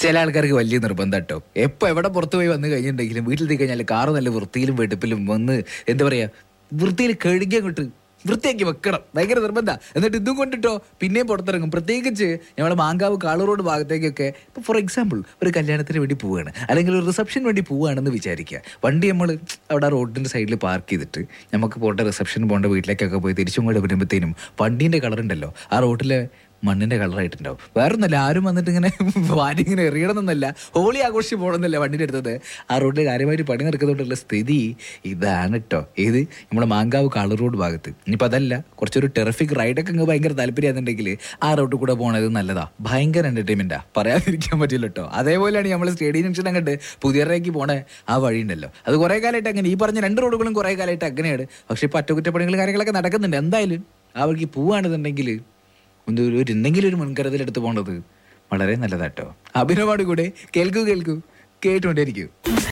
ചില ആൾക്കാർക്ക് വലിയ നിർബന്ധം കേട്ടോ. എപ്പോൾ എവിടെ പുറത്തു പോയി വന്നു കഴിഞ്ഞിട്ടുണ്ടെങ്കിലും വീട്ടിലെത്തി കഴിഞ്ഞാൽ കാറ് നല്ല വൃത്തിയിലും വെടുപ്പിലും വന്ന് എന്താ പറയാ വൃത്തിയിൽ കഴുകി അങ്ങോട്ട് വൃത്തിയാക്കി വെക്കണം. ഭയങ്കര നിർബന്ധം. എന്നിട്ട് ഇതും കൊണ്ടിട്ടോ പിന്നെയും പുറത്തിറങ്ങും. പ്രത്യേകിച്ച് ഞങ്ങൾ മാങ്കാവ് കാളൂർ റോഡ് ഭാഗത്തേക്കൊക്കെ ഇപ്പോൾ ഫോർ എക്സാമ്പിൾ ഒരു കല്യാണത്തിന് വേണ്ടി പോവുകയാണ്, അല്ലെങ്കിൽ ഒരു റിസപ്ഷൻ വേണ്ടി പോവുകയാണെന്ന് വിചാരിക്കുക. വണ്ടി നമ്മൾ അവിടെ റോഡിൻ്റെ സൈഡിൽ പാർക്ക് ചെയ്തിട്ട് നമുക്ക് പോകേണ്ട റിസപ്ഷന് പോകേണ്ട വീട്ടിലേക്കൊക്കെ പോയി തിരിച്ചും കൂടെ വരുമ്പോഴത്തേനും വണ്ടീൻ്റെ കളറുണ്ടല്ലോ ആ റോട്ടിലെ മണ്ണിൻ്റെ കളറായിട്ടുണ്ടാവും. വേറൊന്നല്ല, ആരും വന്നിട്ട് ഇങ്ങനെ വാരി ഇങ്ങനെ എറിയണമെന്നല്ല, ഹോളി ആഘോഷിച്ച് പോകണമെന്നല്ല വണ്ടിൻ്റെ അടുത്തത്. ആ റോഡിൽ കാര്യമായിട്ട് പണി നടക്കുന്നതുകൊണ്ടുള്ള സ്ഥിതി ഇതാണ് കേട്ടോ. ഏത് നമ്മളെ മാങ്കാവ് കാളൂർ റോഡ് ഭാഗത്ത്. ഇനിയിപ്പോൾ അതല്ല, കുറച്ചൊരു ടെറിഫിക് റൈഡൊക്കെ അങ്ങ് ഭയങ്കര താല്പര്യമാണെന്നുണ്ടെങ്കിൽ ആ റോഡിൽ കൂടെ പോകണത് നല്ലതാ. ഭയങ്കര എൻ്റർടൈൻമെൻറ്റാണ്, പറയാതിരിക്കാൻ പറ്റില്ല കേട്ടോ. അതേപോലെയാണ് നമ്മൾ സ്റ്റേഡിയം ജംഗ്ഷൻ അങ്ങോട്ട് പുതിയറേക്ക് പോണ ആ വഴി ഉണ്ടല്ലോ, അത് കുറേ കാലമായിട്ട് അങ്ങനെ, ഈ പറഞ്ഞ 2 റോഡുകളും കുറേ കാലമായിട്ട് അങ്ങനെയാണ്. പക്ഷേ ഇപ്പോൾ അറ്റകുറ്റപ്പണികൾ കാര്യങ്ങളൊക്കെ നടക്കുന്നുണ്ട്. എന്തായാലും ആ വഴിക്ക് പോവുകയാണെന്നുണ്ടെങ്കിൽ എന്തെങ്കിലും ഒരു മുൻകരുതലെടുത്ത് പോകേണ്ടത് വളരെ നല്ലതാട്ടോ. അഭിനവാട് കൂടെ കേൾക്കൂ കേട്ടുകൊണ്ടേയിരിക്കും.